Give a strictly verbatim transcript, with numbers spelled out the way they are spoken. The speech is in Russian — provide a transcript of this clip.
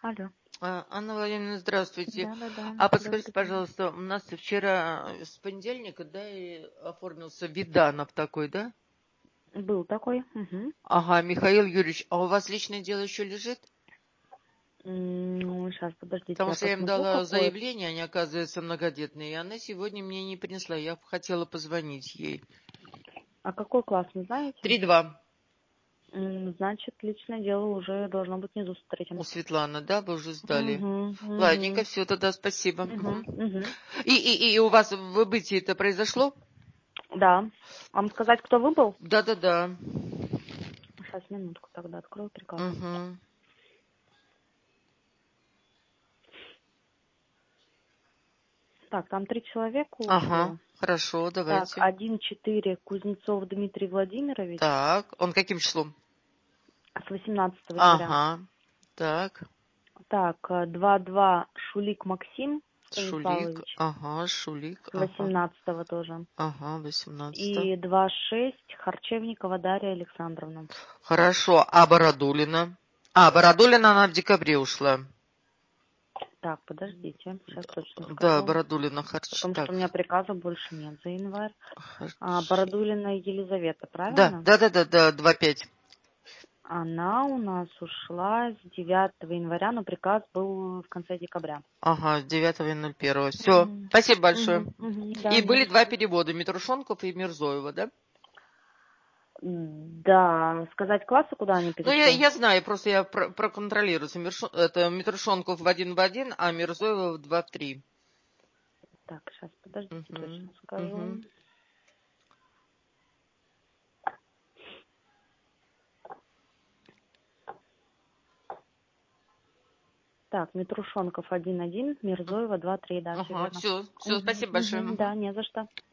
Алло. А, Анна Владимировна, здравствуйте. Да-да-да. А подскажите, Добрый день. пожалуйста, у нас вчера э, с понедельника, да, и оформился Виданов такой, да? Был такой. Угу. Ага, Михаил Юрьевич, а у вас личное дело еще лежит? Ну, сейчас, подождите, Потому я что я им посмотрю, дала какое. заявление, они, оказывается, многодетные, и она сегодня мне не принесла. Я хотела позвонить ей. А какой класс, не знаете? Три-два. М, Значит, личное дело уже должно быть внизу с У третьим. Светланы, да, вы уже сдали? Угу, Ладненько, угу, все, тогда спасибо. угу, Мгм. угу. И, и, и у вас в выбытии это произошло? Да. Вам сказать, кто выбыл? Да-да-да. Сейчас, минутку, тогда открою приказ. Угу. Так, там три человека Ага, ушло. хорошо, Так, давайте. один четыре Кузнецов Дмитрий Владимирович Так, он каким числом? с восемнадцатого января. Ага, так, Так, э, два два Шулик Максим Шулик, Станиславович ага, Шулик, с ага, восемнадцатого тоже. ага, восемнадцатого. И два шесть Харчевникова Дарья Александровна. Хорошо, а Бородулина? А, Бородулина, она в декабре ушла. Так, подождите, сейчас точно Да, скажу. Бородулина, Харч, Потому что у так. меня приказа больше нет за январь. А, Харч... Бородулина Елизавета, Да, правильно? да, да, да, да, два пять. Она у нас ушла с девятого января, но приказ был в конце декабря. Ага, с девятого ноль первого. Все, Угу, спасибо большое. угу, угу, да, И не были за два что. перевода, Митрушонков и Мирзоева, да? Да, сказать классы, куда они Ну, я, перешли? я знаю, просто я про- проконтролирую. Миршо- Это Митрушонков в один в один, а Мирзоева в два в три. Так, сейчас, подождите, точно Угу, угу. скажу. Так, Митрушонков один один, Мирзоева два три, да, все Ага, верно. все, все, Угу, спасибо большое. угу, Мгм. да, не за что.